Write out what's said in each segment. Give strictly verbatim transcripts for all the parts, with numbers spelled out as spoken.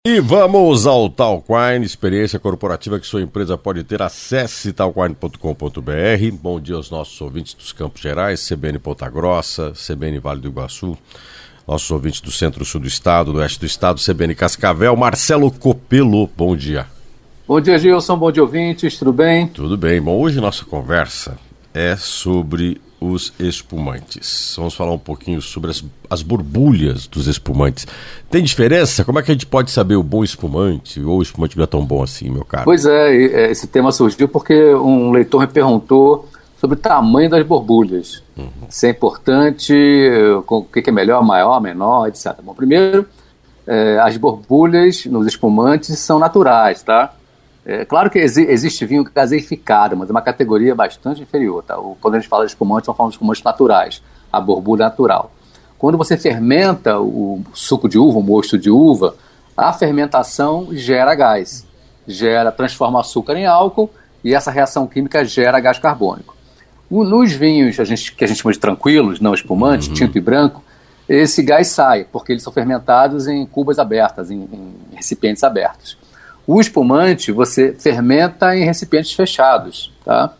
E vamos ao Talkwine, experiência corporativa que sua empresa pode ter. Acesse talkwine ponto com ponto b r. Bom dia aos nossos ouvintes dos Campos Gerais, C B N Ponta Grossa, C B N Vale do Iguaçu, nossos ouvintes do Centro-Sul do Estado, do Oeste do Estado, C B N Cascavel. Marcelo Copelo, bom dia. Bom dia, Gilson, bom dia, ouvintes, tudo bem? Tudo bem. Bom, hoje nossa conversa é sobre os espumantes. Vamos falar um pouquinho sobre as, as borbulhas dos espumantes. Tem diferença? Como é que a gente pode saber o bom espumante ou o espumante não é tão bom assim, meu caro? Pois é, esse tema surgiu porque um leitor me perguntou sobre o tamanho das borbulhas. Uhum. Se é importante, o que é melhor, maior, menor, etcétera. Bom, primeiro, é, as borbulhas nos espumantes são naturais, tá? É claro que exi- existe vinho gaseificado, mas é uma categoria bastante inferior, tá? O, quando a gente fala de espumantes, estamos falando de espumantes naturais, a borbulha natural. Quando você fermenta o suco de uva, o mosto de uva, a fermentação gera gás, gera, transforma açúcar em álcool e essa reação química gera gás carbônico. O, nos vinhos a gente, que a gente chama de tranquilos, não espumantes, uhum. tinto e branco, esse gás sai, porque eles são fermentados em cubas abertas, em, em recipientes abertos. O espumante você fermenta em recipientes fechados, tá?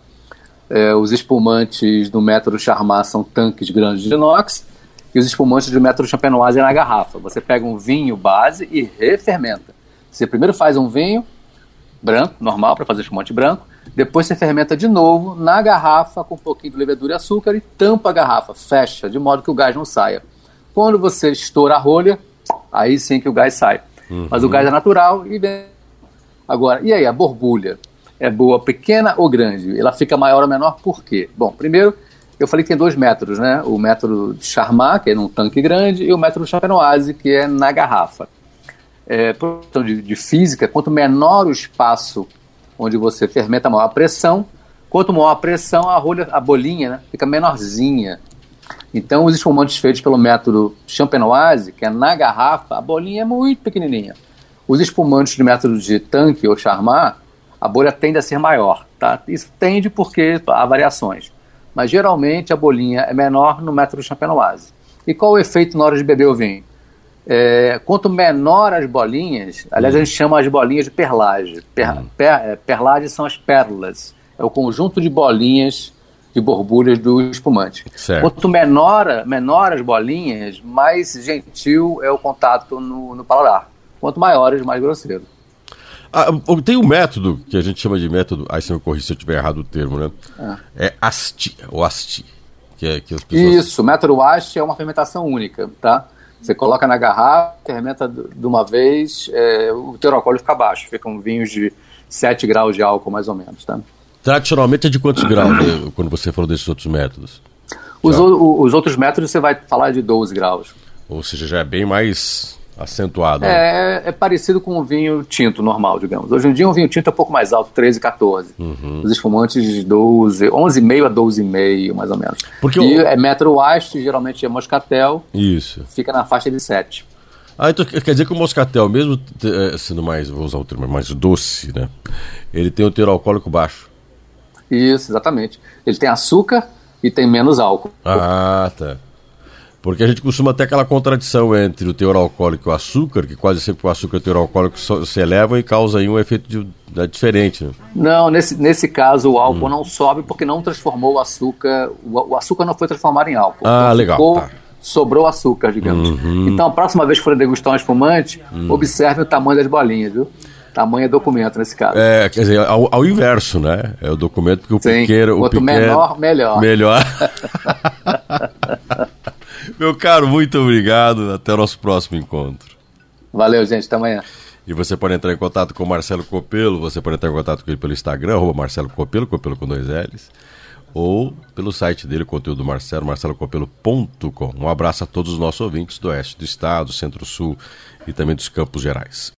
É, os espumantes do método Charmat são tanques grandes de inox e os espumantes do método Champenoise é na garrafa. Você pega um vinho base e refermenta. Você primeiro faz um vinho branco, normal, para fazer espumante branco, depois você fermenta de novo na garrafa com um pouquinho de levedura e açúcar e tampa a garrafa, fecha, de modo que o gás não saia. Quando você estoura a rolha, aí sim que o gás sai. Uhum. Mas o gás é natural e vem. Agora, e aí, a borbulha é boa, pequena ou grande? Ela fica maior ou menor por quê? Bom, primeiro, eu falei que tem dois métodos, né? O método Charmat, que é num tanque grande, e o método Champenoise, que é na garrafa. É, por questão de, de física, quanto menor o espaço onde você fermenta, maior a pressão. Quanto maior a pressão, a rolha, a bolinha, né, fica menorzinha. Então, os espumantes feitos pelo método Champenoise, que é na garrafa, a bolinha é muito pequenininha. Os espumantes do método de tanque ou Charmat, a bolha tende a ser maior, tá? Isso tende porque há variações. Mas geralmente a bolinha é menor no método Champenoise. E qual o efeito na hora de beber o vinho? É, quanto menor as bolinhas, aliás, uhum. a gente chama as bolinhas de perlage. Per, uhum. per, perlage são as pérolas. É o conjunto de bolinhas, de borbulhas do espumante. Certo. Quanto menor, menor as bolinhas, mais gentil é o contato no, no paladar. Quanto maiores, mais grosseiro. Ah, tem um método que a gente chama de método, aí você me corrige se eu estiver errado o termo, né? Ah. É Asti, ou Asti. Que é, que as pessoas... Isso, o método Asti é uma fermentação única, tá? Você coloca na garrafa, fermenta de uma vez, é, o teor alcoólico fica baixo, ficam vinhos de sete graus de álcool, mais ou menos, tá? Tradicionalmente é de quantos graus, né, quando você falou desses outros métodos? Os, o, os outros métodos você vai falar de doze graus. Ou seja, já é bem mais... acentuado. É, é parecido com o vinho tinto normal, digamos. Hoje em dia um vinho tinto é um pouco mais alto, treze, catorze. Uhum. Os espumantes de doze, onze e meio a doze e meio, mais ou menos. Porque e eu... é método Asti, geralmente é moscatel. Isso. Fica na faixa de sete. Ah, então quer dizer que o moscatel, mesmo sendo mais, vou usar o termo, mais doce, né? Ele tem um teor alcoólico baixo. Isso, exatamente. Ele tem açúcar e tem menos álcool. Ah, tá. Porque a gente costuma ter aquela contradição entre o teor alcoólico e o açúcar, que quase sempre o açúcar e o teor alcoólico se elevam e causa aí um efeito de, de, diferente. Né? Não, nesse, nesse caso o álcool hum. não sobe porque não transformou o açúcar, o, o açúcar não foi transformado em álcool. Ah, então legal. Ficou, tá. Sobrou açúcar, digamos. Uhum. Então a próxima vez que for degustar um espumante, hum. observe o tamanho das bolinhas, viu? Tamanho é documento nesse caso. É, quer dizer, ao, ao inverso, né? É o documento porque o Sim, pequeno... Quanto o pequeno, menor, melhor. Melhor. Meu caro, muito obrigado. Até o nosso próximo encontro. Valeu, gente. Até amanhã. E você pode entrar em contato com o Marcelo Copelo. Você pode entrar em contato com ele pelo Instagram, arroba Marcelo Copelo, Copelo com dois L's. Ou pelo site dele, o conteúdo do Marcelo, marcelo copelo ponto com. Um abraço a todos os nossos ouvintes do Oeste do Estado, Centro-Sul e também dos Campos Gerais.